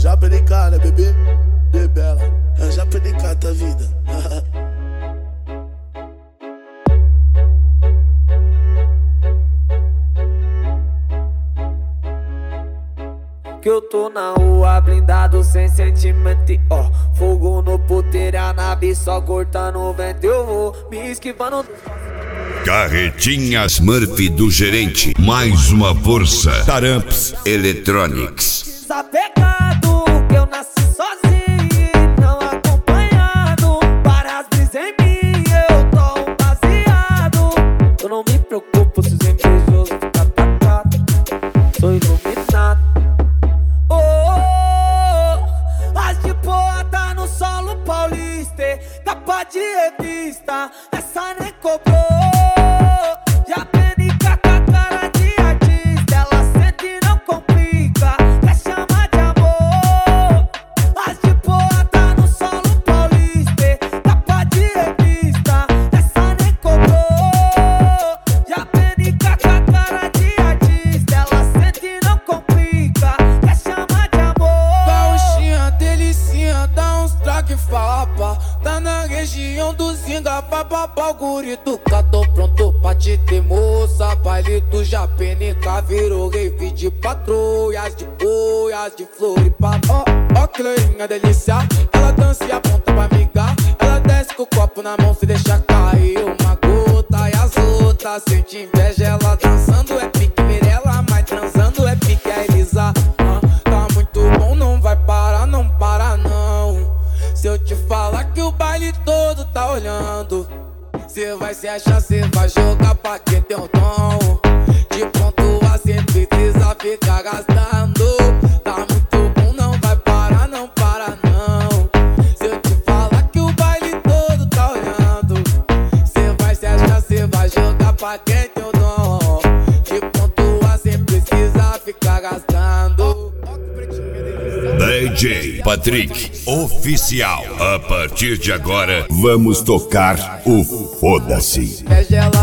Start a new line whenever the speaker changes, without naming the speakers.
já PNK, né, bebê? Bebela, já PNK tua vida.
Que eu tô na rua blindado sem sentimento, ó. Fogo no puteiro, a nave só cortando o vento. Eu vou me esquivando.
Carretinhas Murphy do gerente. Mais uma força. Taramps Electronics.
Desapegado, que eu nasci sozinho, não acompanhado. Várias brisas em mim, eu tô um baseado. Eu não me preocupo se os invejosos ficam atacados. Sou iluminado. As de boa tá no solo paulista, capa de revista, essa nem cobrou. Já PNK com a cara de artista, ela sente e não complica, quer chamar de amor. As de boa tá no solo paulista, capa de revista, essa nem cobrou. Já PNK com a cara de artista, ela sente e não complica, quer chamar de amor.
Gauchinha, delicinha, dá uns traque fapa. Tá na região do Zinga, papapá, o guri do cá. Tô pronto pra te ter, moça. Baile do já PNK virou rave de patrulhas, de boias, de Floripa. Ó, que loirinha delícia, ela dança e aponta pra amigar. Ela desce com o copo na mão, se deixa cair uma gota. E as outras sente inveja, ela dançando é pique Mirella, mas transando é pique a Elisa. Tá muito bom, não vai parar, não para não. Se eu te falar que o baile todo tá olhando, cê vai se achar, cê vai jogar pra quem tem um tom. De pontua cê precisa ficar gastando. Tá muito bom, não vai parar, não para não. Se eu te falar que o baile todo tá olhando, cê vai se achar, cê vai jogar pra quem tem um dom. De pontua cê precisa ficar gastando.
DJ Patrick Oficial. A partir de agora, vamos tocar o Foda-se.
Ela